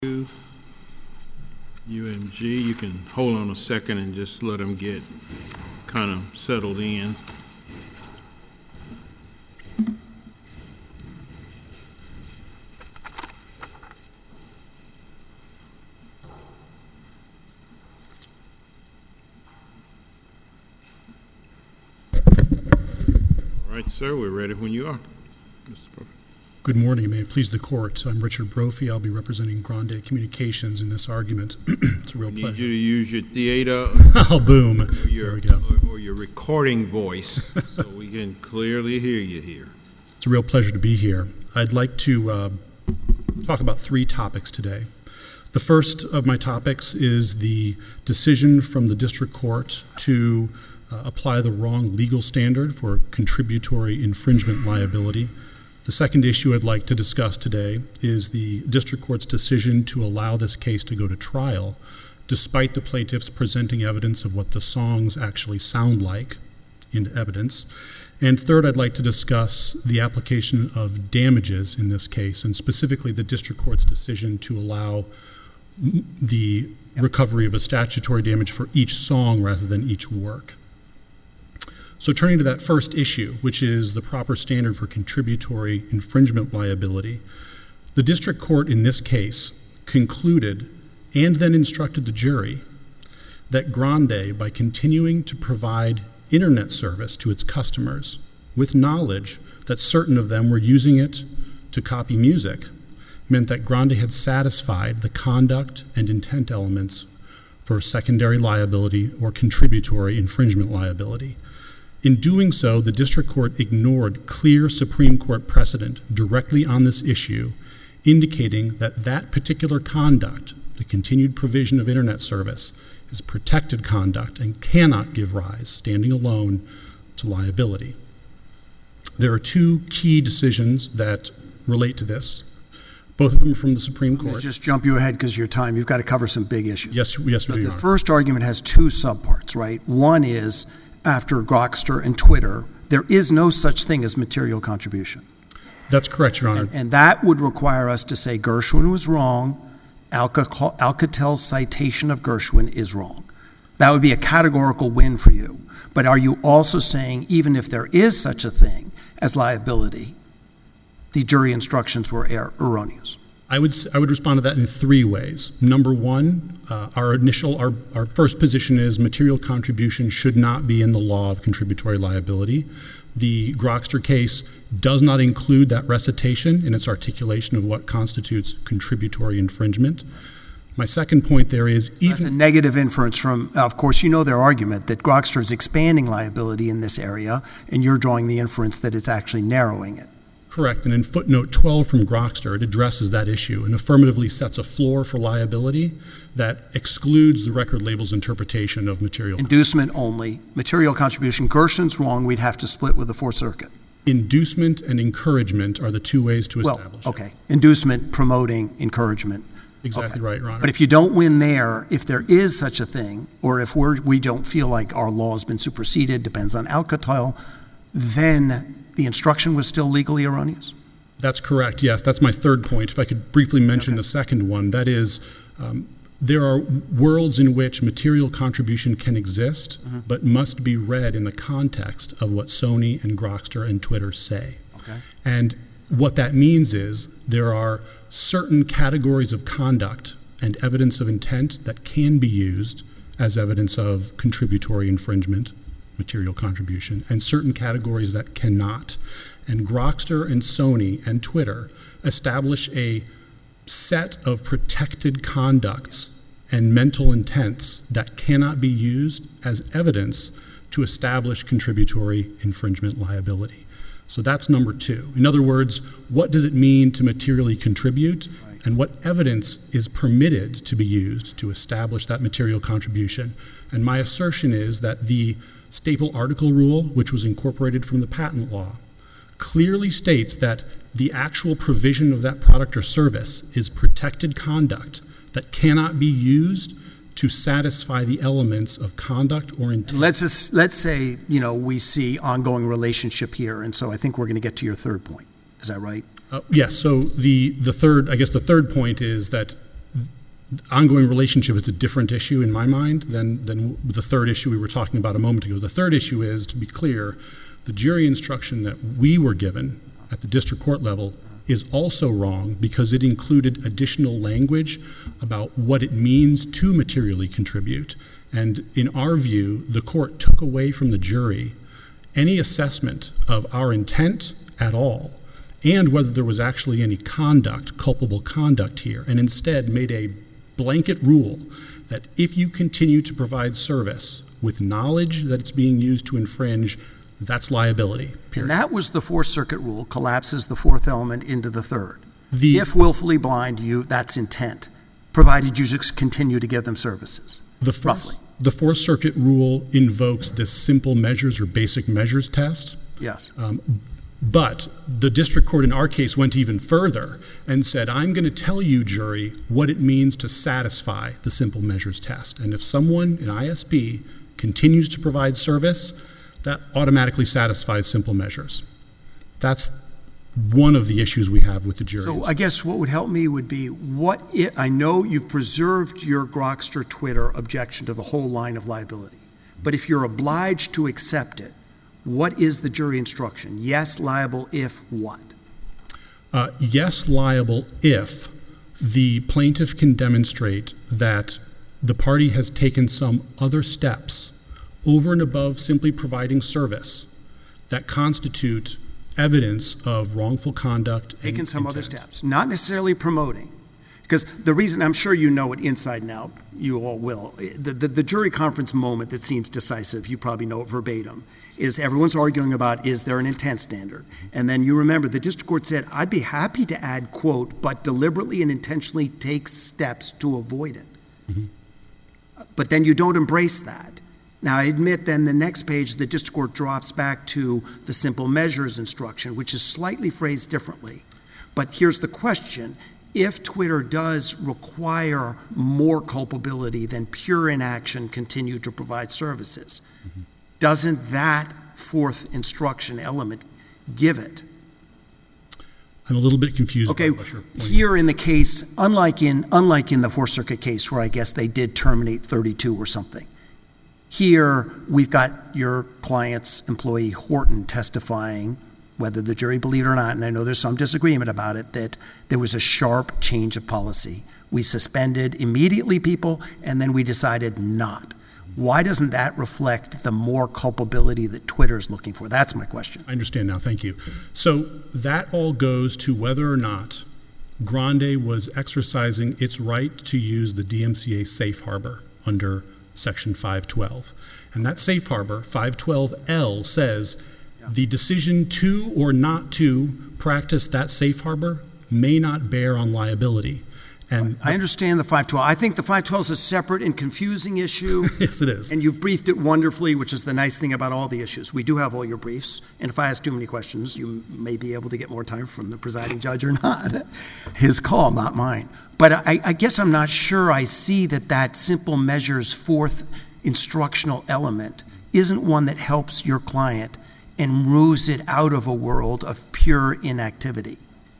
UMG. You can hold on a second and just let them get kind of settled in. All right, sir, we're ready when you are. Mr. Brophy. Good morning. May it please the court. I'm Richard Brophy. I'll be representing Grande Communications in this argument. It's a real pleasure. I need you to use your theater Oh, boom. there we go. Or your recording voice so we can clearly hear you here. It's a real pleasure to be here. I'd like to talk about three topics today. The first of my topics is the decision from the district court to apply the wrong legal standard for contributory infringement liability. The second issue I'd like to discuss today is the district court's decision to allow this case to go to trial, despite the plaintiffs presenting evidence of what the songs actually sound like in evidence. And third, I'd like to discuss the application of damages in this case, and specifically the district court's decision to allow the recovery of a statutory damage for each song rather than each work. So turning to that first issue, which is the proper standard for contributory infringement liability, the district court in this case concluded and then instructed the jury that Grande, by continuing to provide internet service to its customers with knowledge that certain of them were using it to copy music, meant that Grande had satisfied the conduct and intent elements for secondary liability or contributory infringement liability. In doing so, the district court ignored clear Supreme Court precedent directly on this issue, indicating that that particular conduct, the continued provision of internet service, is protected conduct and cannot give rise, standing alone, to liability. There are two key decisions that relate to this, both of them from the Supreme Court. Let me just jump you ahead because of your time. You've got to cover some big issues. Yes, we do, Your Honor. The first argument has two subparts, right? One is, after Grokster and Twitter, there is no such thing as material contribution. That's correct, Your Honor. And that would require us to say Gershwin was wrong, Alcatel's citation of Gershwin is wrong. That would be a categorical win for you. But are you also saying even if there is such a thing as liability, the jury instructions were erroneous? I would respond to that in three ways. Number one, our first position is material contribution should not be in the law of contributory liability. The Grokster case does not include that recitation in its articulation of what constitutes contributory infringement. My second point there is That's a negative inference from, of course, you know their argument that Grokster is expanding liability in this area, and you're drawing the inference that it's actually narrowing it. Correct, and in footnote 12 from Grokster, it addresses that issue and affirmatively sets a floor for liability that excludes the record label's interpretation of material. Inducement only. Material contribution. Gershwin's wrong. We'd have to split with the Fourth Circuit. Inducement and encouragement are the two ways to establish okay. Inducement, promoting, encouragement. Exactly right, Your Honor. But if you don't win there, if there is such a thing, or if we don't feel like our law has been superseded, depends on Alcatel, then the instruction was still legally erroneous? That's correct, yes. That's my third point. If I could briefly mention the second one, that is, there are worlds in which material contribution can exist, but must be read in the context of what Sony and Grokster and Twitter say. Okay. And what that means is there are certain categories of conduct and evidence of intent that can be used as evidence of contributory infringement, material contribution, and certain categories that cannot. And Grokster and Sony and Twitter establish a set of protected conducts and mental intents that cannot be used as evidence to establish contributory infringement liability. So that's number two. In other words, what does it mean to materially contribute, and what evidence is permitted to be used to establish that material contribution? And my assertion is that the Staple Article Rule, which was incorporated from the patent law, clearly states that the actual provision of that product or service is protected conduct that cannot be used to satisfy the elements of conduct or intent. Let's say, we see ongoing relationship here, and so I think we're going to get to your third point. Is that right? Yes. So the third point is that ongoing relationship is a different issue in my mind than the third issue we were talking about a moment ago. The third issue is, to be clear, the jury instruction that we were given at the district court level is also wrong because it included additional language about what it means to materially contribute. And in our view, the court took away from the jury any assessment of our intent at all and whether there was actually any conduct, culpable conduct here, and instead made a blanket rule that if you continue to provide service with knowledge that it's being used to infringe, that's liability, period. And that was the Fourth Circuit rule, collapses the fourth element into the third. If willfully blind, that's intent, provided you just continue to give them services, roughly. The Fourth Circuit rule invokes this simple measures or basic measures test. Yes. But the district court in our case went even further and said, I'm going to tell you, jury, what it means to satisfy the simple measures test. And if someone, an ISP, continues to provide service, that automatically satisfies simple measures. That's one of the issues we have with the jury. So I guess what would help me would be I know you've preserved your Grokster Twitter objection to the whole line of liability, but if you're obliged to accept it, what is the jury instruction? Yes, liable if what? Yes, liable if the plaintiff can demonstrate that the party has taken some other steps over and above simply providing service that constitute evidence of wrongful conduct. Taking some other steps, not necessarily promoting. Because the reason, I'm sure you know it inside and out, you all will, the jury conference moment that seems decisive, you probably know it verbatim, is everyone's arguing about, is there an intent standard? And then you remember the district court said, I'd be happy to add, quote, but deliberately and intentionally take steps to avoid it. Mm-hmm. But then you don't embrace that. Now, I admit then the next page, the district court drops back to the simple measures instruction, which is slightly phrased differently. But here's the question. If Twitter does require more culpability than pure inaction continue to provide services, mm-hmm. doesn't that fourth instruction element give it? I'm a little bit confused. Okay, here in the case, unlike in the Fourth Circuit case where I guess they did terminate 32 or something, here we've got your client's employee Horton testifying, whether the jury believed it or not, and I know there's some disagreement about it, that there was a sharp change of policy. We suspended immediately people, and then we decided not. Why doesn't that reflect the more culpability that Twitter is looking for? That's my question. I understand now, thank you. So that all goes to whether or not Grande was exercising its right to use the DMCA safe harbor under Section 512. And that safe harbor, 512L, says the decision to or not to practice that safe harbor may not bear on liability. And I understand the 512. I think the 512 is a separate and confusing issue. Yes, it is. And you've briefed it wonderfully, which is the nice thing about all the issues. We do have all your briefs, and if I ask too many questions, you may be able to get more time from the presiding judge or not. His call, not mine. But I guess I'm not sure I see that simple measures fourth instructional element isn't one that helps your client and moves it out of a world of pure inactivity.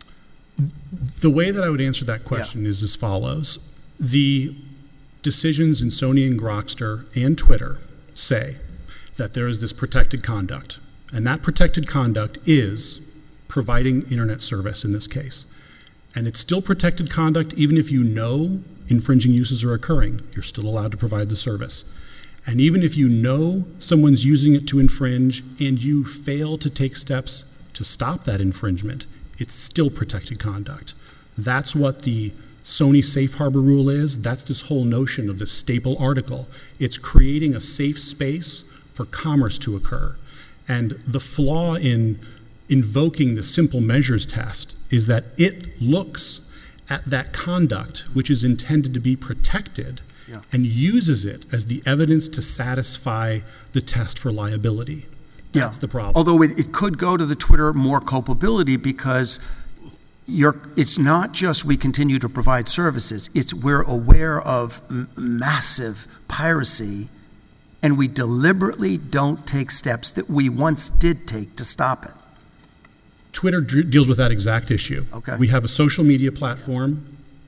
The way that I would answer that question is as follows. The decisions in Sony and Grokster and Twitter say that there is this protected conduct, and that protected conduct is providing internet service in this case. And it's still protected conduct even if you know infringing uses are occurring. You're still allowed to provide the service. And even if you know someone's using it to infringe and you fail to take steps to stop that infringement, it's still protected conduct. That's what the Sony safe harbor rule is. That's this whole notion of this staple article. It's creating a safe space for commerce to occur. And the flaw in invoking the simple measures test is that it looks at that conduct, which is intended to be protected, and uses it as the evidence to satisfy the test for liability. That's the problem. Although it could go to the Twitter more culpability because it's not just we continue to provide services, it's we're aware of massive piracy and we deliberately don't take steps that we once did take to stop it. Twitter deals with that exact issue. Okay. We have a social media platform. It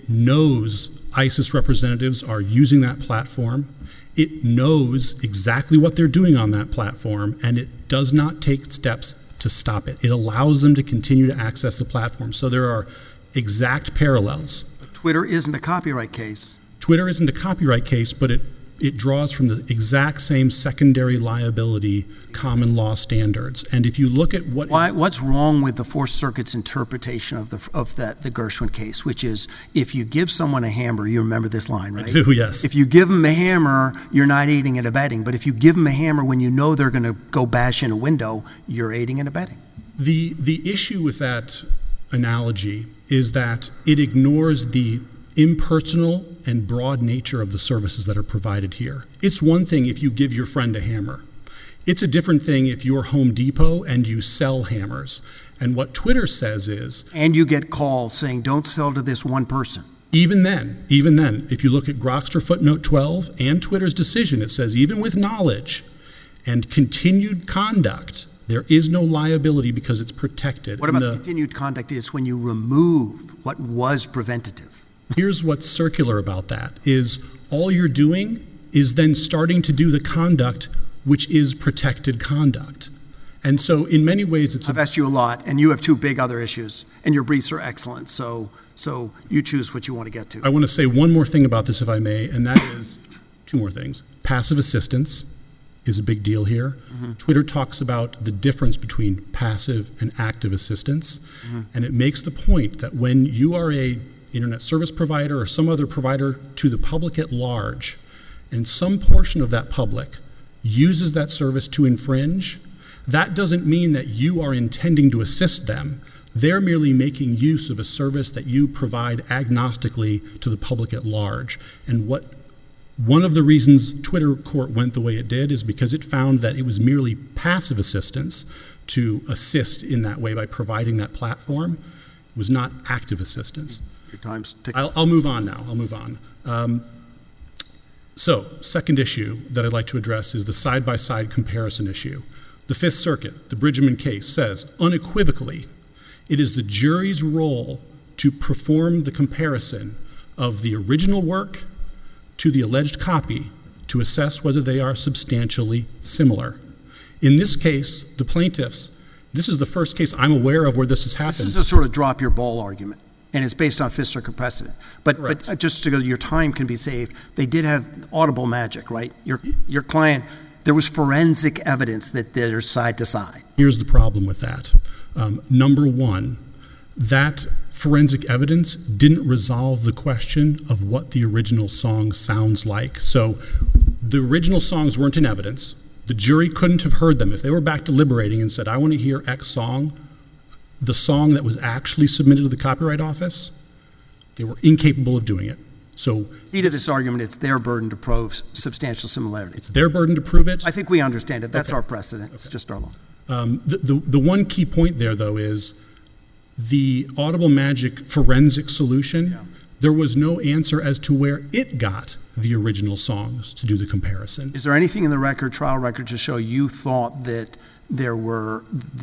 It knows ISIS representatives are using that platform. It knows exactly what they're doing on that platform, and it does not take steps to stop it. It allows them to continue to access the platform. So there are exact parallels. But Twitter isn't a copyright case. Twitter isn't a copyright case, but it draws from the exact same secondary liability common law standards. And if you look at What's wrong with the Fourth Circuit's interpretation of the Gershwin case, which is if you give someone a hammer, you remember this line, right? I do, yes. If you give them a hammer, you're not aiding and abetting. But if you give them a hammer when you know they're going to go bash in a window, you're aiding and abetting. The issue with that analogy is that it ignores the impersonal and broad nature of the services that are provided here. It's one thing if you give your friend a hammer. It's a different thing if you're Home Depot and you sell hammers. And what Twitter says is... And you get calls saying, don't sell to this one person. Even then, if you look at Grokster footnote 12 and Twitter's decision, it says even with knowledge and continued conduct, there is no liability because it's protected. What about the continued conduct is when you remove what was preventative? Here's what's circular about that, is all you're doing is then starting to do the conduct which is protected conduct. And so in many ways it's... I've asked you a lot, and you have two big other issues, and your briefs are excellent, so you choose what you want to get to. I want to say one more thing about this, if I may, and that is two more things. Passive assistance is a big deal here. Mm-hmm. Twitter talks about the difference between passive and active assistance, and it makes the point that when you are a internet service provider or some other provider to the public at large, and some portion of that public uses that service to infringe, that doesn't mean that you are intending to assist them. They're merely making use of a service that you provide agnostically to the public at large. And one of the reasons Twitter court went the way it did is because it found that it was merely passive assistance to assist in that way by providing that platform. It was not active assistance. Your time's ticking. I'll move on now. I'll move on. So, second issue that I'd like to address is the side-by-side comparison issue. The Fifth Circuit, the Bridgman case, says unequivocally it is the jury's role to perform the comparison of the original work to the alleged copy to assess whether they are substantially similar. In this case, the plaintiffs, this is the first case I'm aware of where this has happened. This is a sort of drop your ball argument, and it's based on Fifth Circuit precedent. But just because your time can be saved, they did have audible magic, right? Your client, there was forensic evidence that they're side to side. Here's the problem with that. Number one, that forensic evidence didn't resolve the question of what the original song sounds like. So the original songs weren't in evidence. The jury couldn't have heard them. If they were back deliberating and said, I want to hear X song, the song that was actually submitted to the Copyright Office, they were incapable of doing it. So, key to this argument, it's their burden to prove substantial similarity. It's their burden to prove it? I think we understand it. That's our precedent. It's just our law. The one key point there, though, is the Audible Magic forensic solution, there was no answer as to where it got the original songs to do the comparison. Is there anything in the trial record to show you thought that there were,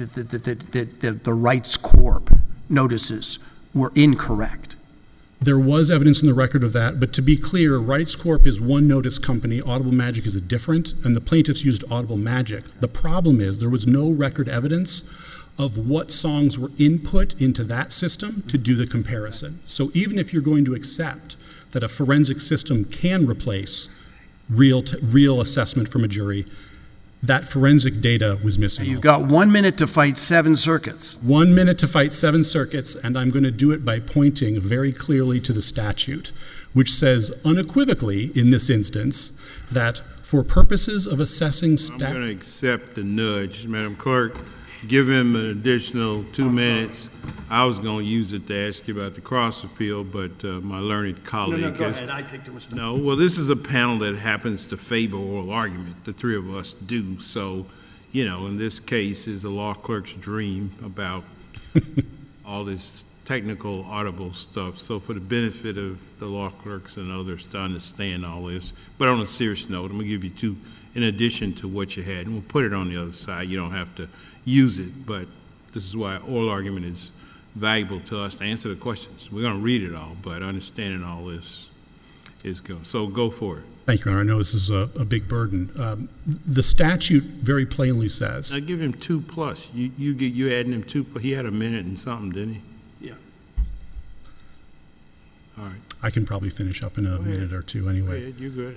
that the Rights Corp notices were incorrect? There was evidence in the record of that, but to be clear, Rights Corp is one notice company, Audible Magic is a different, and the plaintiffs used Audible Magic. The problem is there was no record evidence of what songs were input into that system to do the comparison. So even if you're going to accept that a forensic system can replace real assessment from a jury, that forensic data was missing. You've got 1 minute to fight 7 circuits. 1 minute to fight 7 circuits, and I'm going to do it by pointing very clearly to the statute, which says unequivocally in this instance that for purposes of assessing... I'm going to accept the nudge, Madam Clerk. Give him an additional 2 minutes. I was going to use it to ask you about the cross appeal, but my learned colleague... No, go ahead. I take too much time. No, well, this is a panel that happens to favor oral argument. The three of us do. So, in this case, is a law clerk's dream about all this technical audible stuff. So for the benefit of the law clerks and others to understand all this. But on a serious note, I'm going to give you 2 in addition to what you had. And we'll put it on the other side. You don't have to use it, but this is why oral argument is valuable to us to answer the questions. We're going to read it all, but understanding all this is good. So go for it. Thank you, Your Honor. I know this is a big burden. The statute very plainly says. I give him 2+. You adding him 2+. He had a minute and something, didn't he? Yeah. All right. I can probably finish up in a minute or two anyway. Go ahead. You're good.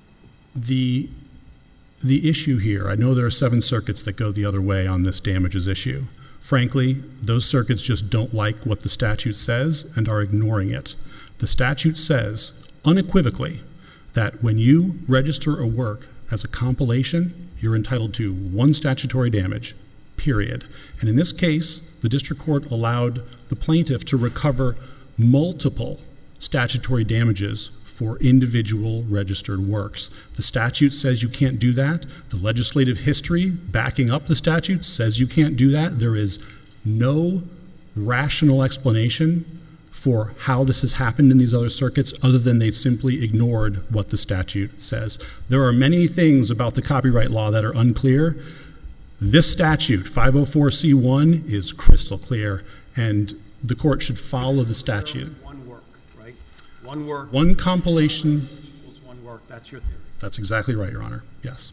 The issue here, I know there are 7 circuits that go the other way on this damages issue. Frankly, those circuits just don't like what the statute says and are ignoring it. The statute says unequivocally that when you register a work as a compilation, you're entitled to 1 statutory damage, period. And in this case, the district court allowed the plaintiff to recover multiple statutory damages for individual registered works. The statute says you can't do that. The legislative history backing up the statute says you can't do that. There is no rational explanation for how this has happened in these other circuits other than they've simply ignored what the statute says. There are many things about the copyright law that are unclear. This statute, 504C1, is crystal clear, and the court should follow the statute. One work, right? One work. One compilation. Equals one work. That's your theory. That's exactly right, Your Honor. Yes.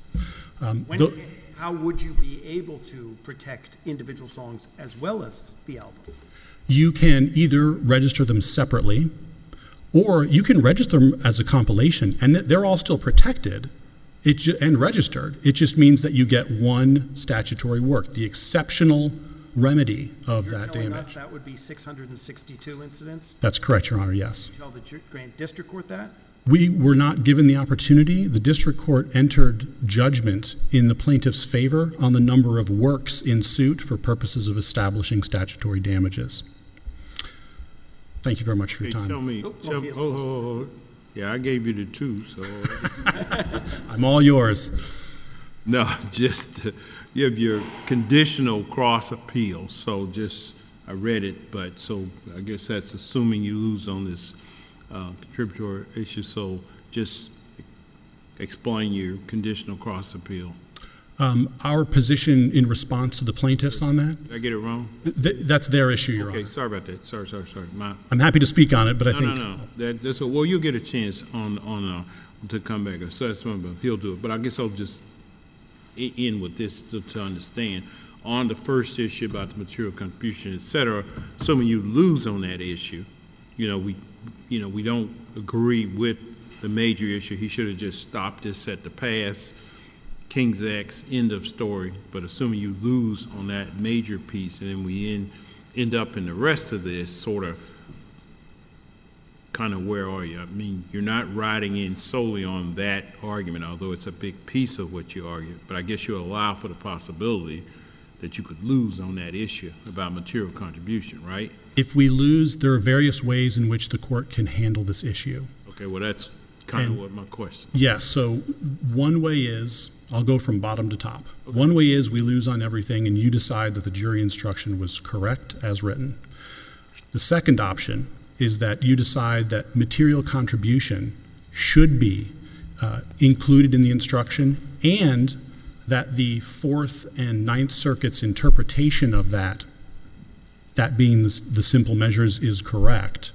How would you be able to protect individual songs as well as the album? You can either register them separately, or you can register them as a compilation, and they're all still protected and registered. It just means that you get 1 statutory work, the exceptional remedy of that You're telling damage. us that would be 662 incidents? That's correct, Your Honor, yes. You tell the Grand District Court that? We were not given the opportunity. The district court entered judgment in the plaintiff's favor on the number of works in suit for purposes of establishing statutory damages. Thank you very much for your Hey, time. tell me. Yeah, I gave you the 2, so. I'm all yours. No, just you have your conditional cross appeal. So I read it, but so I guess that's assuming you lose on this contributory issue. So just explain your conditional cross appeal. Our position in response to the plaintiffs on that, Did I get it wrong? that's their issue, Your Honor. Okay, sorry about that. Sorry. I'm happy to speak on it, but I think No. That's well, you'll get a chance to come back. So that's one, he'll do it. But I guess I'll just end with this to understand. On the first issue about the material contribution, et cetera, assuming you lose on that issue, we don't agree with the major issue. He should have just stopped this at the pass, King's X, end of story. But assuming you lose on that major piece, and then we end up in the rest of this sort of kind of where are you? I mean, you're not riding in solely on that argument, although it's a big piece of what you argue. But I guess you allow for the possibility that you could lose on that issue about material contribution, right? if we lose, there are various ways in which the court can handle this issue. Okay, well, that's kind of what my question. Yes, so one way is, I'll go from bottom to top. Okay. One way is we lose on everything and you decide that the jury instruction was correct as written. The second option is that you decide that material contribution should be included in the instruction, and that the Fourth and Ninth Circuit's interpretation of that being the simple measures, is correct.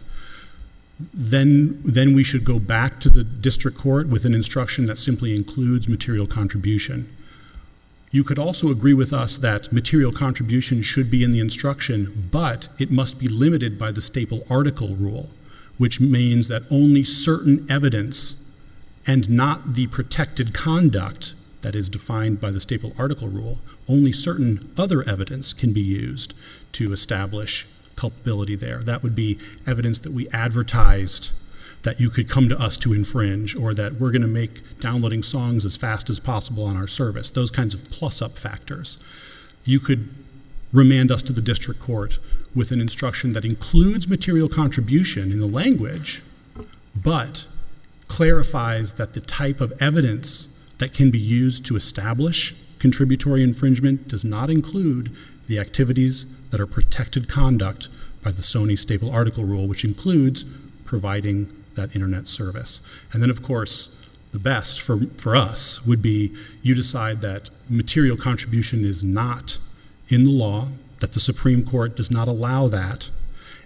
Then we should go back to the district court with an instruction that simply includes material contribution. You could also agree with us that material contribution should be in the instruction, but it must be limited by the staple article rule, which means that only certain evidence and not the protected conduct that is defined by the staple article rule, only certain other evidence can be used to establish culpability there. That would be evidence that we advertised that you could come to us to infringe, or that we're going to make downloading songs as fast as possible on our service, those kinds of plus-up factors. You could remand us to the district court with an instruction that includes material contribution in the language, but clarifies that the type of evidence that can be used to establish contributory infringement does not include the activities that are protected conduct by the Sony staple article rule, which includes providing that internet service. And then, of course, the best for us would be you decide that material contribution is not in the law, that the Supreme Court does not allow that,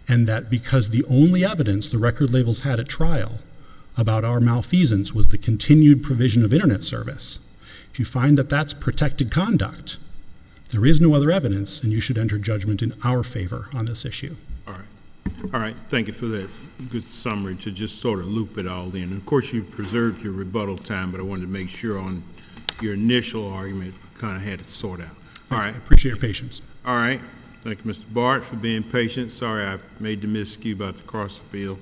and that because the only evidence the record labels had at trial about our malfeasance was the continued provision of internet service, if you find that that's protected conduct, there is no other evidence, and you should enter judgment in our favor on this issue. All right. All right. Thank you for that good summary to just sort of loop it all in. And of course, you've preserved your rebuttal time, but I wanted to make sure on your initial argument, kind of had it sorted out. All right. I appreciate your patience. All right. Thank you, Mr. Bart, for being patient. Sorry I made the miscue about the cross appeal.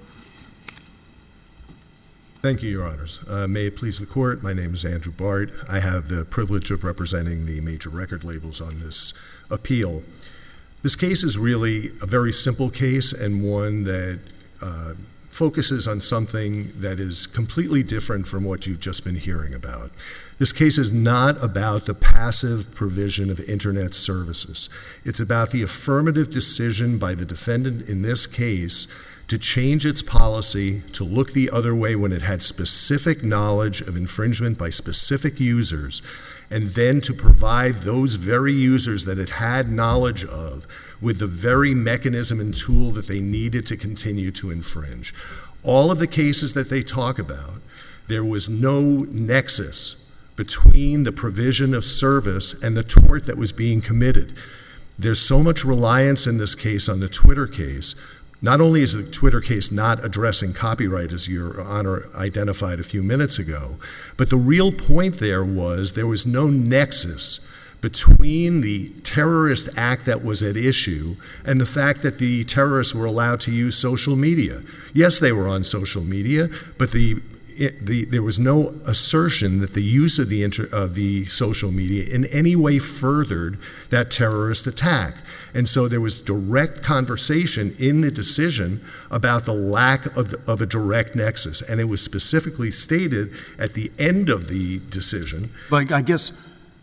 Thank you, Your Honors. May it please the Court, my name is Andrew Bart. I have the privilege of representing the major record labels on this appeal. This case is really a very simple case and one that focuses on something that is completely different from what you've just been hearing about. This case is not about the passive provision of internet services. It's about the affirmative decision by the defendant in this case to change its policy, to look the other way when it had specific knowledge of infringement by specific users, and then to provide those very users that it had knowledge of with the very mechanism and tool that they needed to continue to infringe. All of the cases that they talk about, there was no nexus between the provision of service and the tort that was being committed. There's so much reliance in this case on the Twitter case. Not only is the Twitter case not addressing copyright, as Your Honor identified a few minutes ago, but the real point there was no nexus between the terrorist act that was at issue and the fact that the terrorists were allowed to use social media. Yes, they were on social media, but there was no assertion that the use of the social media in any way furthered that terrorist attack. And so there was direct conversation in the decision about the lack of a direct nexus. And it was specifically stated at the end of the decision. But I guess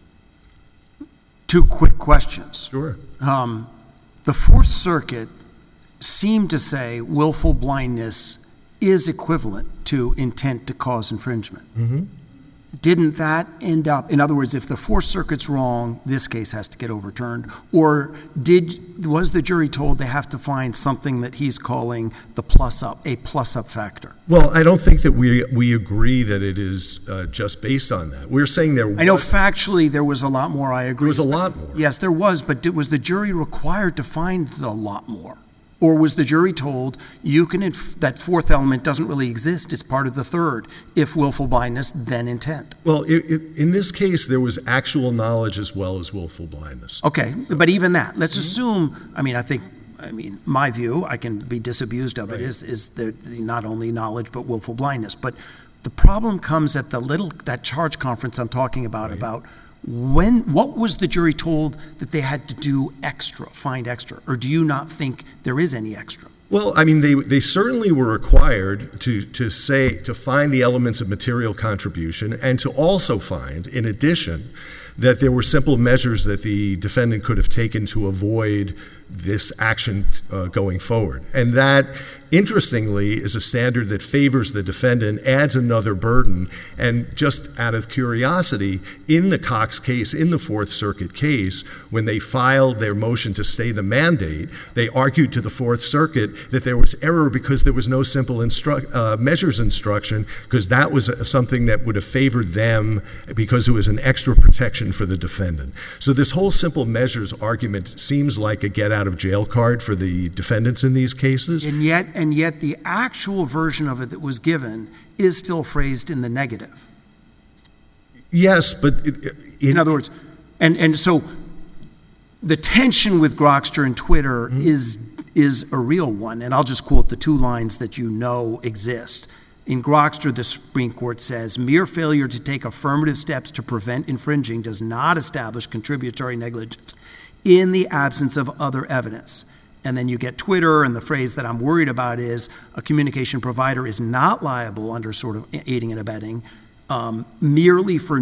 two quick questions. Sure. The Fourth Circuit seemed to say willful blindness is equivalent to intent to cause infringement. Mm-hmm. Didn't that end up, in other words, if the Fourth Circuit's wrong, this case has to get overturned? Or was the jury told they have to find something that he's calling a plus-up factor? Well, I don't think that we agree that it is just based on that. We're saying there was... I know factually there was a lot more, I agree. There was a lot more. Yes, there was, but was the jury required to find a lot more? Or was the jury told that fourth element doesn't really exist, it's part of the third? If willful blindness, then intent. Well, in this case, there was actual knowledge as well as willful blindness. Okay, but even that, let's assume, my view, I can be disabused of it, is the not only knowledge but willful blindness. But the problem comes at that charge conference I'm talking about, what was the jury told that they had to do extra, find extra? Or do you not think there is any extra? Well, they certainly were required to find the elements of material contribution and to also find, in addition, that there were simple measures that the defendant could have taken to avoid this action going forward. And that, interestingly, is a standard that favors the defendant, adds another burden, and just out of curiosity, in the Cox case, in the Fourth Circuit case, when they filed their motion to stay the mandate, they argued to the Fourth Circuit that there was error because there was no simple measures instruction, because that was something that would have favored them because it was an extra protection for the defendant. So this whole simple measures argument seems like a get-out-of-jail card for the defendants in these cases. And yet the actual version of it that was given is still phrased in the negative. Yes, but... in other words, and so the tension with Grokster and Twitter is a real one, and I'll just quote the two lines that you know exist. In Grokster, the Supreme Court says, mere failure to take affirmative steps to prevent infringing does not establish contributory negligence in the absence of other evidence. And then you get Twitter, and the phrase that I'm worried about is a communication provider is not liable under sort of aiding and abetting merely for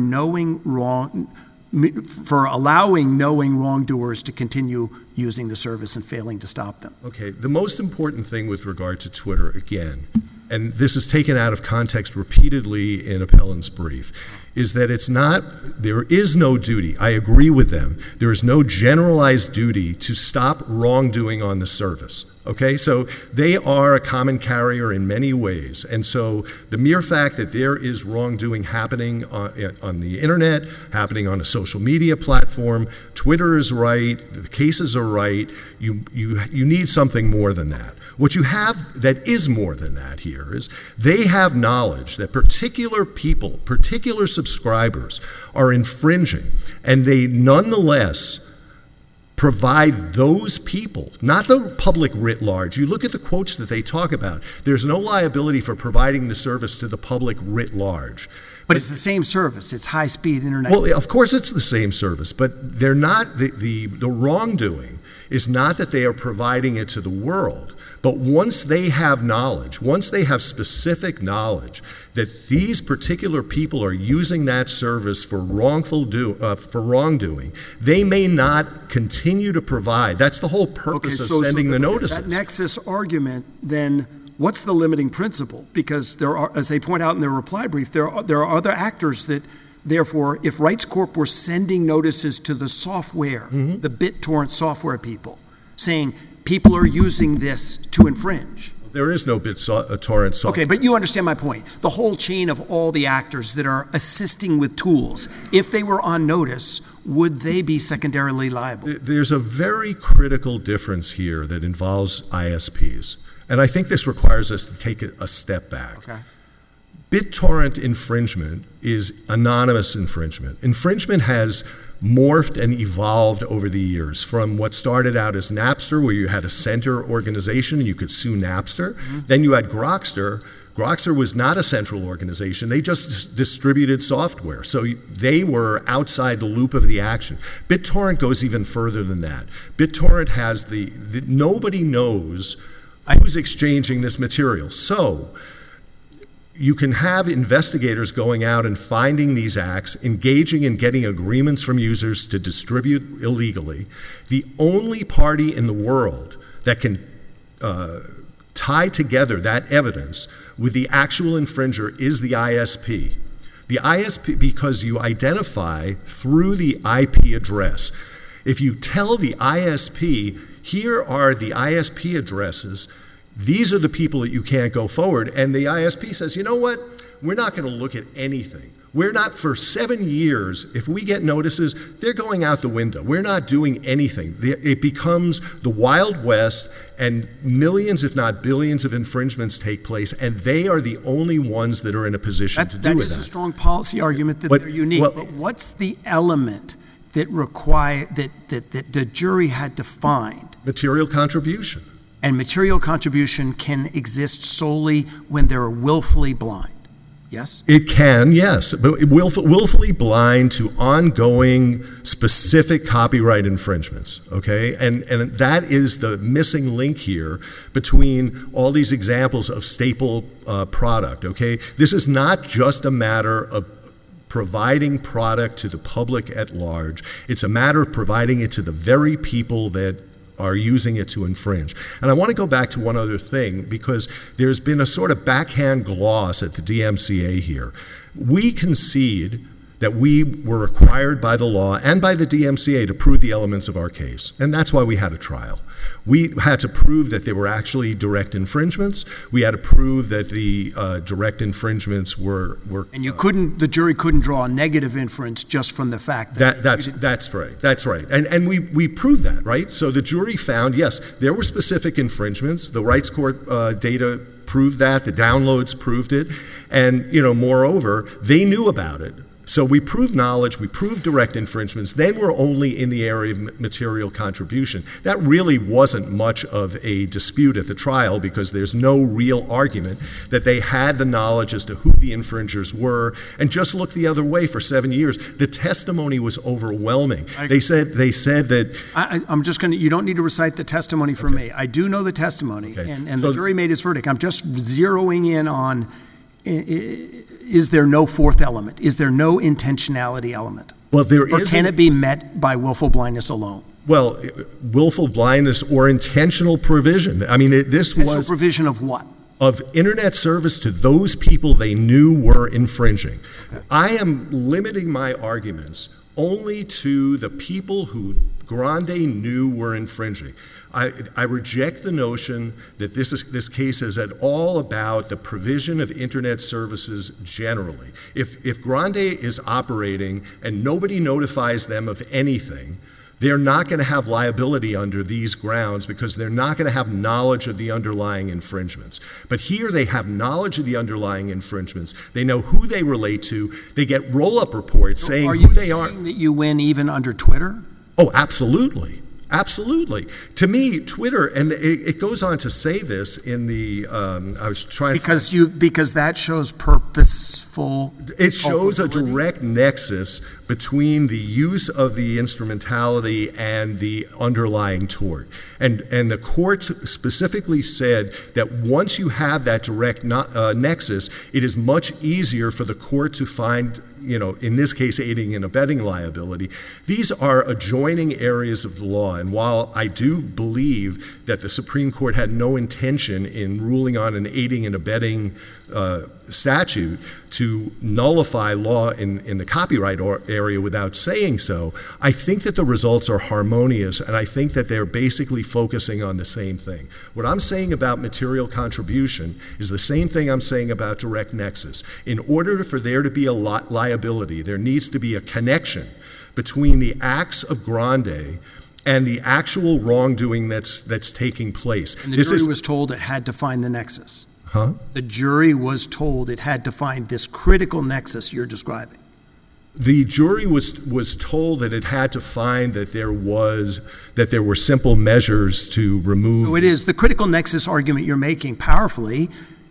allowing knowing wrongdoers to continue using the service and failing to stop them. Okay, the most important thing with regard to Twitter, again, and this is taken out of context repeatedly in appellant's brief, is that there is no duty. I agree with them. There is no generalized duty to stop wrongdoing on the service. Okay, so they are a common carrier in many ways. And so the mere fact that there is wrongdoing happening on the internet, happening on a social media platform, Twitter is right, the cases are right, you need something more than that. What you have that is more than that here is they have knowledge that particular people, particular subscribers are infringing, and they nonetheless provide those people, not the public writ large. You look at the quotes that they talk about. There's no liability for providing the service to the public writ large. But it's the same service. It's high-speed internet. Well, of course it's the same service, but they're not, the wrongdoing is not that they are providing it to the world. But once they have knowledge, once they have specific knowledge that these particular people are using that service for wrongdoing, they may not continue to provide. That's the whole purpose of sending the notices. That nexus argument, then, what's the limiting principle? Because there are, as they point out in their reply brief, there are other actors that, therefore, if Rights Corp were sending notices to the software, the BitTorrent software people, saying, people are using this to infringe. There is no BitTorrent software. Okay, but you understand my point. The whole chain of all the actors that are assisting with tools, if they were on notice, would they be secondarily liable? There's a very critical difference here that involves ISPs. And I think this requires us to take a step back. Okay. BitTorrent infringement is anonymous infringement. Infringement has morphed and evolved over the years from what started out as Napster, where you had a center organization and you could sue Napster. Then you had Grokster. Grokster was not a central organization. They just distributed software. So they were outside the loop of the action. BitTorrent goes even further than that. BitTorrent has nobody knows who's exchanging this material. So you can have investigators going out and finding these acts, engaging in getting agreements from users to distribute illegally. The only party in the world that can tie together that evidence with the actual infringer is the ISP. The ISP, because you identify through the IP address. If you tell the ISP, here are the ISP addresses, these are the people that you can't go forward. And the ISP says, you know what? We're not going to look at anything. We're not, for 7 years, if we get notices, they're going out the window. We're not doing anything. It becomes the Wild West, and millions, if not billions, of infringements take place, and they are the only ones that are in a position to do that. That is a strong policy argument that they're unique. But what's the element that that the jury had to find? Material contribution. And material contribution can exist solely when they're willfully blind. Yes? It can, yes, but willfully blind to ongoing specific copyright infringements, okay? And that is the missing link here between all these examples of staple product, okay? This is not just a matter of providing product to the public at large. It's a matter of providing it to the very people that are using it to infringe. And I want to go back to one other thing, because there's been a sort of backhand gloss at the DMCA here. We concede that we were required by the law and by the DMCA to prove the elements of our case, and that's why we had a trial. We had to prove that there were actually direct infringements. We had to prove that the direct infringements were and you couldn't. The jury couldn't draw a negative inference just from the fact that that's right. That's right. And we proved that, right? So the jury found, yes, there were specific infringements. The Rights Court data proved that. The downloads proved it. And moreover, they knew about it. So we proved knowledge, we proved direct infringements, then we're only in the area of material contribution. That really wasn't much of a dispute at the trial, because there's no real argument that they had the knowledge as to who the infringers were and just looked the other way for 7 years. The testimony was overwhelming. They said that... I'm just going to, you don't need to recite the testimony for me. I do know the testimony, and so the jury made its verdict. I'm just zeroing in on... Is there no fourth element? Is there no intentionality element? Well, there is. Or can it be met by willful blindness alone? Well, willful blindness or intentional provision. I mean, this was... Intentional provision of what? Of internet service to those people they knew were infringing. Okay. I am limiting my arguments only to the people who Grande knew were infringing. I reject the notion that this case is at all about the provision of internet services generally. If Grande is operating and nobody notifies them of anything, they're not going to have liability under these grounds because they're not going to have knowledge of the underlying infringements. But here they have knowledge of the underlying infringements. They know who they relate to. They get roll-up reports saying who they are. Are you saying that you win even under Twitter? Oh, absolutely. Absolutely. To me, Twitter, and it goes on to say this in the, I was trying to... Because that shows purposeful... It shows a direct nexus between the use of the instrumentality and the underlying tort. And the court specifically said that once you have that direct nexus, it is much easier for the court to find, in this case, aiding and abetting liability. These are adjoining areas of the law. And while I do believe that the Supreme Court had no intention in ruling on an aiding and abetting statute to nullify law in the copyright area without saying so, I think that the results are harmonious, and I think that they're basically focusing on the same thing. What I'm saying about material contribution is the same thing I'm saying about direct nexus. In order for there to be a liability, there needs to be a connection between the acts of Grande and the actual wrongdoing that's taking place. And the jury was told it had to find the nexus. Huh? The jury was told it had to find this critical nexus you're describing. The jury was told that it had to find that there were simple measures to remove. So it is the critical nexus argument you're making powerfully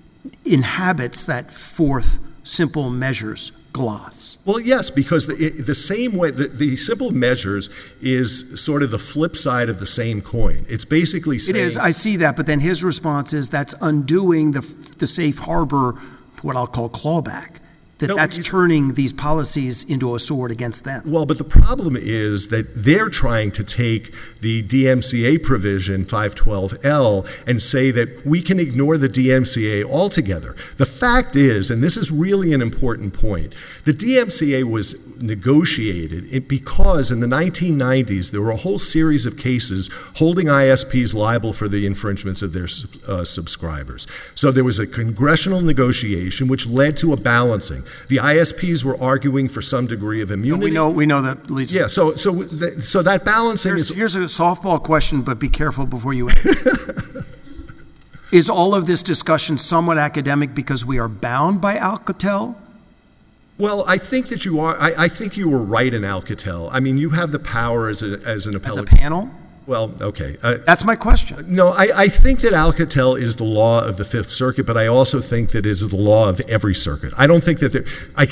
inhabits that fourth simple measures gloss. Well, yes, because the same way the simple measures is sort of the flip side of the same coin. It's basically saying... It is, I see that, but then his response is that's undoing the safe harbor, what I'll call clawback. That's turning these policies into a sword against them. Well, but the problem is that they're trying to take the DMCA provision 512L and say that we can ignore the DMCA altogether. The fact is, and this is really an important point, the DMCA was negotiated because in the 1990s there were a whole series of cases holding ISPs liable for the infringements of their subscribers. So there was a congressional negotiation which led to a balancing. The ISPs were arguing for some degree of immunity. We know that leads. Yeah. So that balancing is. Here's a softball question, but be careful before you answer. Is all of this discussion somewhat academic because we are bound by Alcatel? Well, I think that you are. I think you were right in Alcatel. I mean, you have the power as an appellate. As a panel? Well, okay. That's my question. No, I think that Alcatel is the law of the Fifth Circuit, but I also think that it is the law of every circuit. I don't think that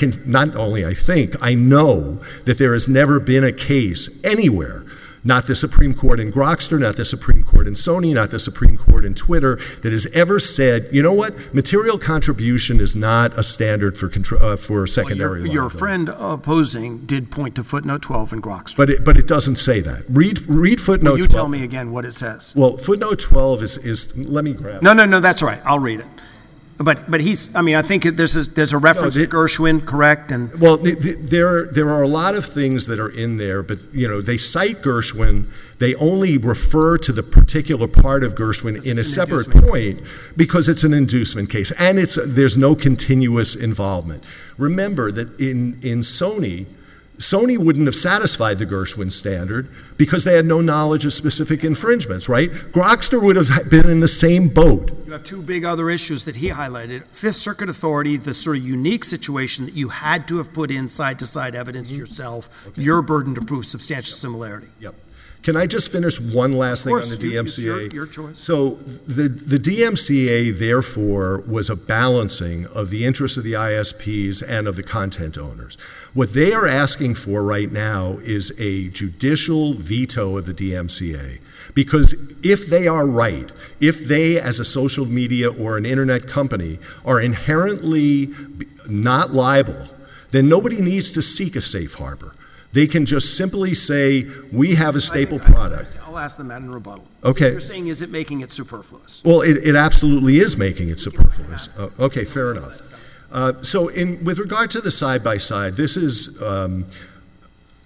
I know that there has never been a case anywhere, not the Supreme Court in Grokster, not the Supreme Court in Sony, not the Supreme Court in Twitter, that has ever said, you know what, material contribution is not a standard for secondary liability. Your friend opposing did point to footnote 12 in Grokster. But it doesn't say that. Read footnote 12. You tell me again what it says. Well, footnote 12 is let me grab it. No, that's all right. I'll read it. But I think there's a reference to Gershwin, correct? And well, there are a lot of things that are in there, but they cite Gershwin. They only refer to the particular part of Gershwin in a separate point because it's an inducement case, and there's no continuous involvement. Remember that in Sony wouldn't have satisfied the Gershwin standard because they had no knowledge of specific infringements, right? Grokster would have been in the same boat. You have two big other issues that he highlighted. Fifth Circuit authority, the sort of unique situation that you had to have put in side-to-side evidence yourself, your burden to prove substantial similarity. Yep. Can I just finish one last thing on the DMCA? Your choice. So the DMCA, therefore, was a balancing of the interests of the ISPs and of the content owners. What they are asking for right now is a judicial veto of the DMCA. Because if they are right, if they as a social media or an internet company are inherently not liable, then nobody needs to seek a safe harbor. They can just simply say, we have a staple product. I'll ask them that in rebuttal. Okay. What you're saying, is it making it superfluous? Well, it absolutely is making it superfluous. Okay, fair enough. So with regard to the side-by-side, this is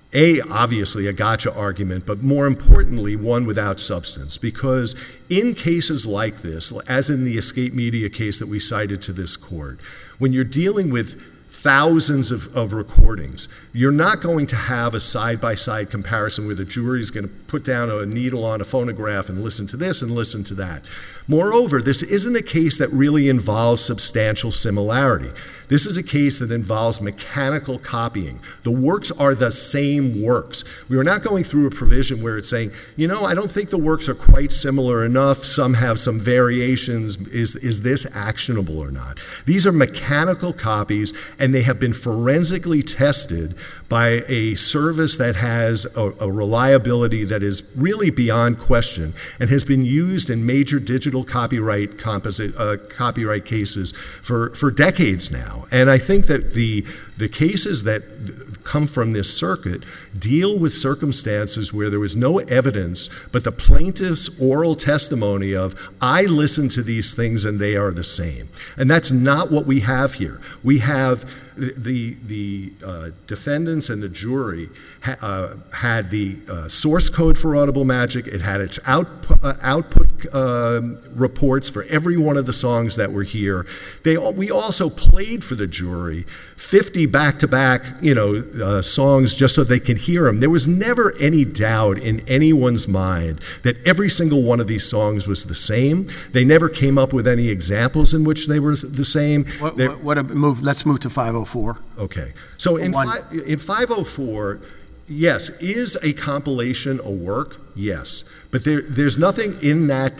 obviously a gotcha argument, but more importantly, one without substance. Because in cases like this, as in the Escape Media case that we cited to this court, when you're dealing with thousands of recordings, you're not going to have a side-by-side comparison where the jury is going to put down a needle on a phonograph and listen to this and listen to that. Moreover, this isn't a case that really involves substantial similarity. This is a case that involves mechanical copying. The works are the same works. We are not going through a provision where it's saying, I don't think the works are quite similar enough. Some have some variations. Is this actionable or not? These are mechanical copies, and they have been forensically tested by a service that has a reliability that is really beyond question and has been used in major digital copyright cases for decades now. And I think that the cases that come from this circuit deal with circumstances where there was no evidence but the plaintiff's oral testimony of, I listened to these things and they are the same. And that's not what we have here. We have the defendants and the jury had the source code for Audible Magic. It had its output reports for every one of the songs that were here. We also played for the jury 50 back-to-back, songs just so they could hear them. There was never any doubt in anyone's mind that every single one of these songs was the same. They never came up with any examples in which they were the same. Let's move to 504. Okay. So in 504, yes, is a compilation a work? Yes. But there's nothing in that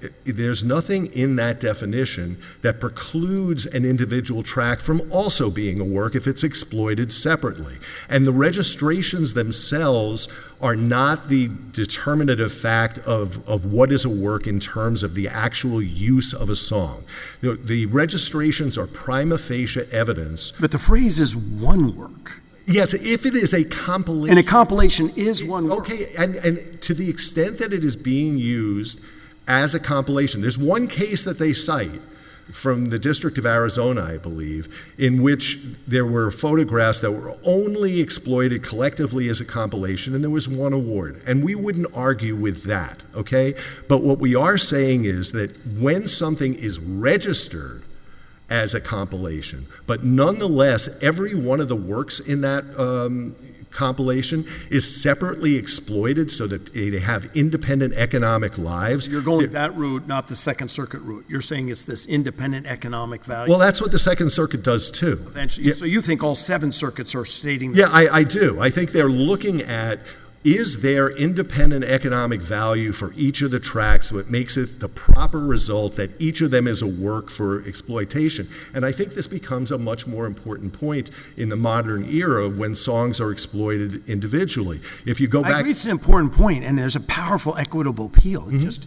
definition that precludes an individual track from also being a work if it's exploited separately. And the registrations themselves are not the determinative fact of what is a work in terms of the actual use of a song. The registrations are prima facie evidence. But the phrase is one work. Yes, if it is a compilation. And a compilation is one work. Okay, and to the extent that it is being used as a compilation, there's one case that they cite from the District of Arizona, I believe, in which there were photographs that were only exploited collectively as a compilation, and there was one award. And we wouldn't argue with that, okay? But what we are saying is that when something is registered as a compilation, but nonetheless, every one of the works in that compilation is separately exploited so that they have independent economic lives. You're going that route, not the Second Circuit route. You're saying it's this independent economic value. Well, that's what the Second Circuit does too. Eventually. Yeah. So you think all 7 circuits are stating that? Yeah, I do. I think they're looking at, is there independent economic value for each of the tracks, so it makes it the proper result that each of them is a work for exploitation. And I think this becomes a much more important point in the modern era when songs are exploited individually. If you go back, I agree it's an important point, and there's a powerful equitable appeal. It just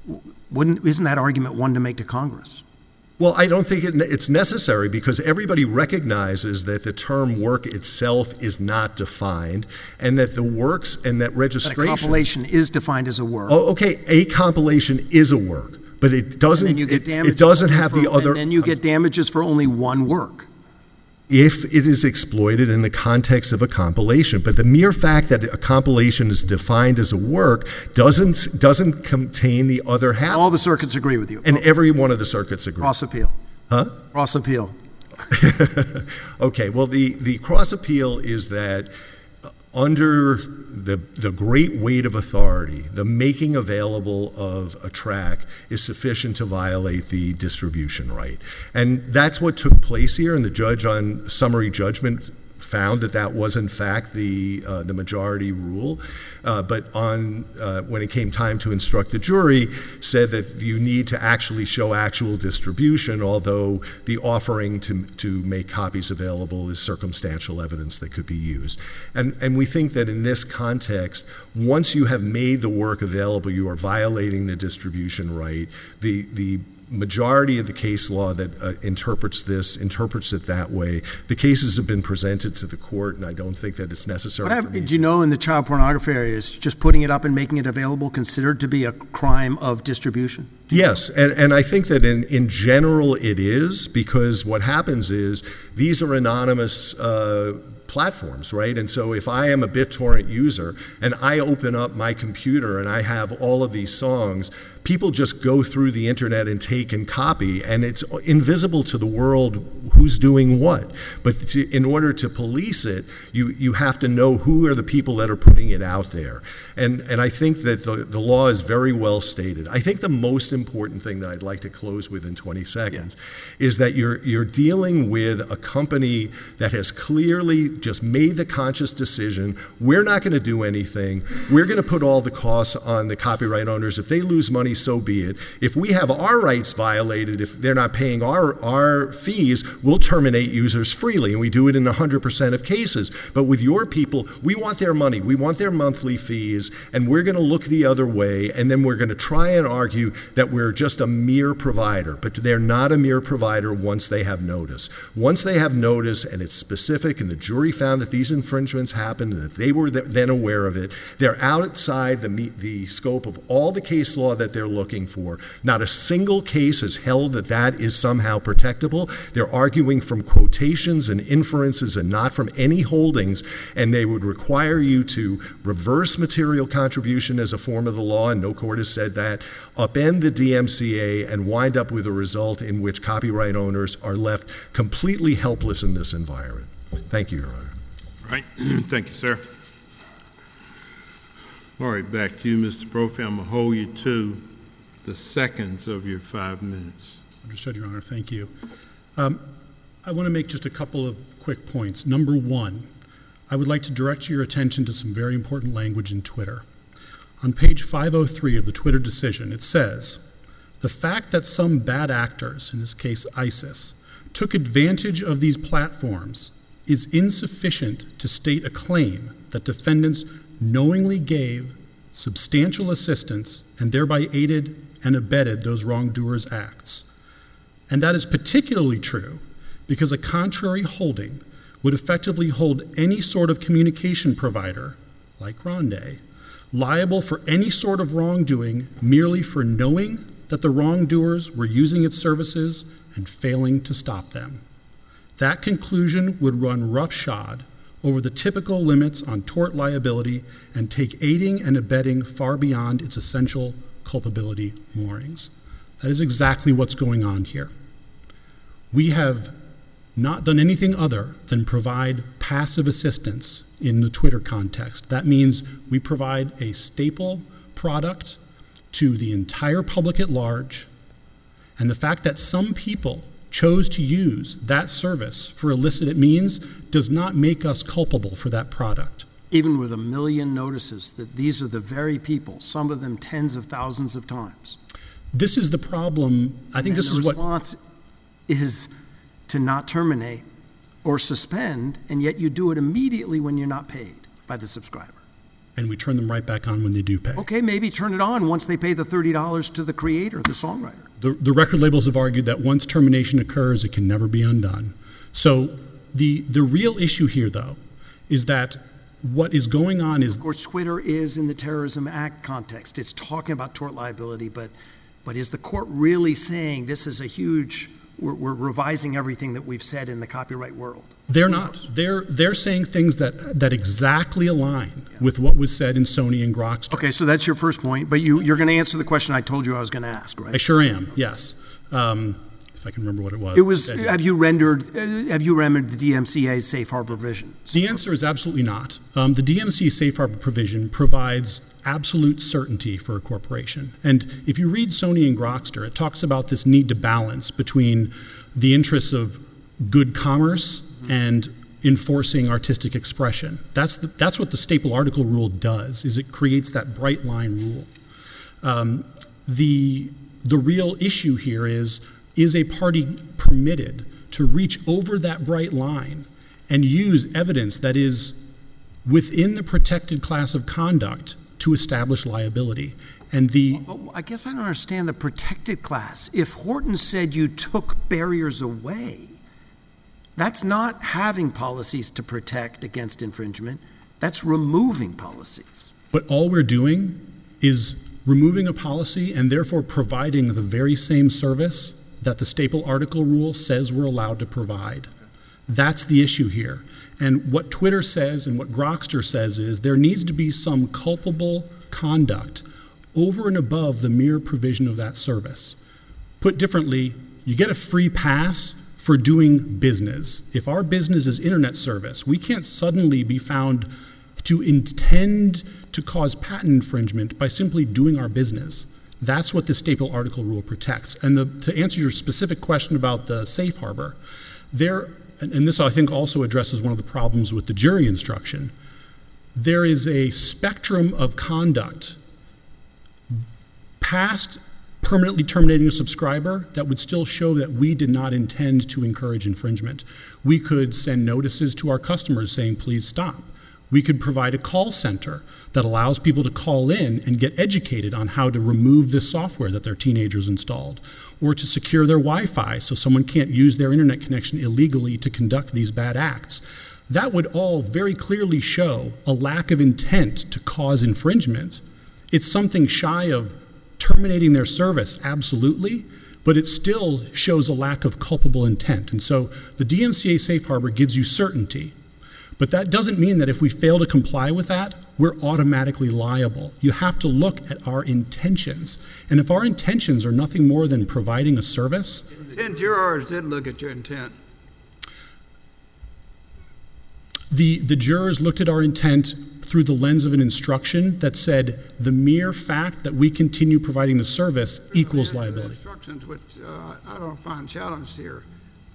isn't that argument one to make to Congress? Well, I don't think it's necessary because everybody recognizes that the term work itself is not defined and that the works and that registration. But a compilation is defined as a work. Oh, okay, a compilation is a work, but it doesn't, it doesn't have the other. And then you get damages for only one work. If it is exploited in the context of a compilation. But the mere fact that a compilation is defined as a work doesn't contain the other half. All the circuits agree with you. And every one of the circuits agree. Cross appeal. Huh? Cross appeal. Okay, well, the cross appeal is that under the great weight of authority, the making available of a track is sufficient to violate the distribution right. And that's what took place here, and the judge on summary judgment found that that was in fact the majority rule, but when it came time to instruct the jury, said that you need to actually show actual distribution, although the offering to make copies available is circumstantial evidence that could be used. And we think that in this context, once you have made the work available, you are violating the distribution right. The majority of the case law that interprets it that way. The cases have been presented to the court, and I don't think that it's necessary. Do you know in the child pornography area, is just putting it up and making it available considered to be a crime of distribution? Yes, and I think that in general it is, because what happens is these are anonymous platforms, right? And so if I am a BitTorrent user and I open up my computer and I have all of these songs, people just go through the internet and take and copy, and it's invisible to the world who's doing what. But in order to police it, you have to know who are the people that are putting it out there. And I think that the law is very well stated. I think the most important thing that I'd like to close with in 20 seconds is that you're dealing with a company that has clearly just made the conscious decision, we're not going to do anything, we're going to put all the costs on the copyright owners. If they lose money, so be it. If we have our rights violated, if they're not paying our fees, we'll terminate users freely, and we do it in 100% of cases. But with your people, we want their money, we want their monthly fees, and we're going to look the other way, and then we're going to try and argue that we're just a mere provider. But they're not a mere provider once they have notice. Once they have notice, and it's specific, and the jury found that these infringements happened, and that they were then aware of it, they're outside the scope of all the case law that they're looking for. Not a single case has held that that is somehow protectable. They're arguing from quotations and inferences and not from any holdings, and they would require you to reverse material contribution as a form of the law, and no court has said that, upend the DMCA, and wind up with a result in which copyright owners are left completely helpless in this environment. Thank you, Your Honor. All right. Thank you, sir. All right, back to you, Mr. Brophy. I'm going to hold you to the seconds of your 5 minutes. Understood, Your Honor. Thank you. I want to make just a couple of quick points. Number one, I would like to direct your attention to some very important language in Twitter. On page 503 of the Twitter decision, it says, "The fact that some bad actors, in this case ISIS, took advantage of these platforms is insufficient to state a claim that defendants knowingly gave substantial assistance and thereby aided and abetted those wrongdoers' acts. And that is particularly true because a contrary holding would effectively hold any sort of communication provider, like Grande, liable for any sort of wrongdoing merely for knowing that the wrongdoers were using its services and failing to stop them. That conclusion would run roughshod over the typical limits on tort liability and take aiding and abetting far beyond its essential culpability moorings." That is exactly what's going on here. We have not done anything other than provide passive assistance in the Twitter context. That means we provide a staple product to the entire public at large, and the fact that some people chose to use that service for illicit means does not make us culpable for that product. Even with 1 million notices that these are the very people, some of them tens of thousands of times. This is the problem. I think this is what... the response is to not terminate or suspend, and yet you do it immediately when you're not paid by the subscriber. And we turn them right back on when they do pay. Okay, maybe turn it on once they pay the $30 to the creator, the songwriter. The record labels have argued that once termination occurs, it can never be undone. So the real issue here, though, is that what is going on is... Of course, Twitter is in the Terrorism Act context. It's talking about tort liability, but is the court really saying this is a huge... We're revising everything that we've said in the copyright world? They're not. They're saying things that exactly align with what was said in Sony and Grokster. Okay, so that's your first point, but you're going to answer the question I told you I was going to ask, right? I sure am, yes. If I can remember what it was. It was, have you remembered the DMCA's safe harbor provision? The answer is absolutely not. The DMCA safe harbor provision provides absolute certainty for a corporation. And if you read Sony and Grokster, it talks about this need to balance between the interests of good commerce and enforcing artistic expression. That's what the staple article rule does, is it creates that bright line rule. The real issue here is a party permitted to reach over that bright line and use evidence that is within the protected class of conduct to establish liability? And I guess I don't understand the protected class. If Horton said you took barriers away, that's not having policies to protect against infringement. That's removing policies. But all we're doing is removing a policy and therefore providing the very same service that the staple article rule says we're allowed to provide. That's the issue here. And what Twitter says and what Grokster says is there needs to be some culpable conduct over and above the mere provision of that service. Put differently, you get a free pass for doing business. If our business is internet service, we can't suddenly be found to intend to cause patent infringement by simply doing our business. That's what the Staple Article Rule protects. And to answer your specific question about the safe harbor, and this I think also addresses one of the problems with the jury instruction, there is a spectrum of conduct past permanently terminating a subscriber that would still show that we did not intend to encourage infringement. We could send notices to our customers saying, please stop. We could provide a call center that allows people to call in and get educated on how to remove this software that their teenagers installed, or to secure their Wi-Fi so someone can't use their internet connection illegally to conduct these bad acts. That would all very clearly show a lack of intent to cause infringement. It's something shy of terminating their service, absolutely, but it still shows a lack of culpable intent. And so the DMCA safe harbor gives you certainty, but that doesn't mean that if we fail to comply with that, we're automatically liable. You have to look at our intentions. And if our intentions are nothing more than providing a service— 10 jurors did look at your intent. The jurors looked at our intent through the lens of an instruction that said the mere fact that we continue providing the service equals liability. Instructions which I don't find challenged here.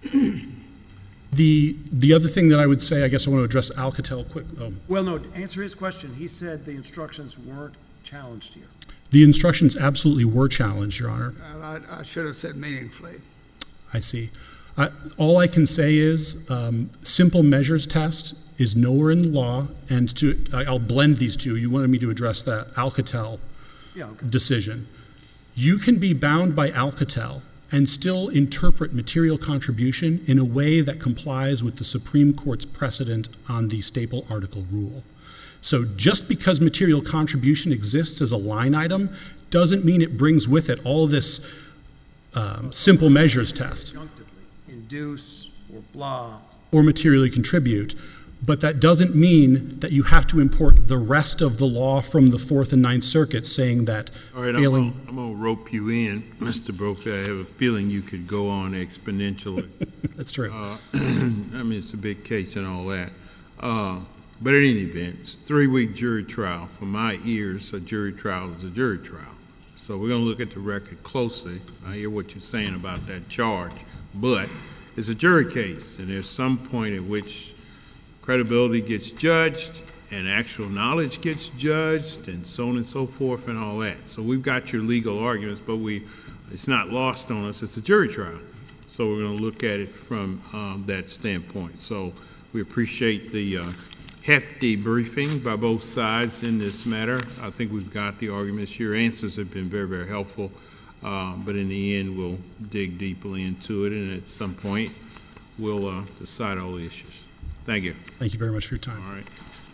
The other thing that I would say, I guess I want to address Alcatel quick. Well, no, to answer his question, he said the instructions weren't challenged here. The instructions absolutely were challenged, Your Honor. I should have said meaningfully. I see. All I can say is simple measures test is nowhere in the law, and I'll blend these two. You wanted me to address that Alcatel decision. You can be bound by Alcatel and still interpret material contribution in a way that complies with the Supreme Court's precedent on the Staple Article Rule. So just because material contribution exists as a line item doesn't mean it brings with it all this simple measures test. Induce or blah. Or materially contribute. But that doesn't mean that you have to import the rest of the law from the Fourth and Ninth Circuits saying that all right, failing— I'm going to rope you in, Mr. Brophy. I have a feeling you could go on exponentially. That's true. I mean, it's a big case and all that. But in any event, it's a 3-week jury trial. For my ears, a jury trial is a jury trial. So we're going to look at the record closely. I hear what you're saying about that charge. But it's a jury case, and there's some point at which credibility gets judged and actual knowledge gets judged and so on and so forth and all that. So we've got your legal arguments, but it's not lost on us. It's a jury trial. So we're going to look at it from that standpoint. So we appreciate the hefty briefing by both sides in this matter. I think we've got the arguments. Your answers have been very, very helpful. But in the end, we'll dig deeply into it, and at some point, we'll decide all the issues. Thank you. Thank you very much for your time. All right.